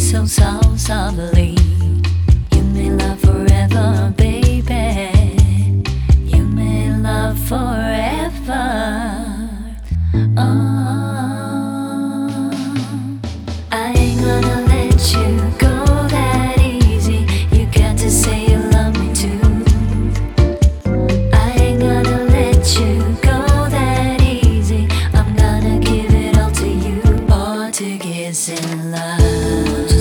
so softly. You may love forever, baby. You may love forever. Oh, I ain't gonna let you go that easy. You got to say you love me too. I ain't gonna let you go that easy. I'm gonna give it all to you. Portuguese in love.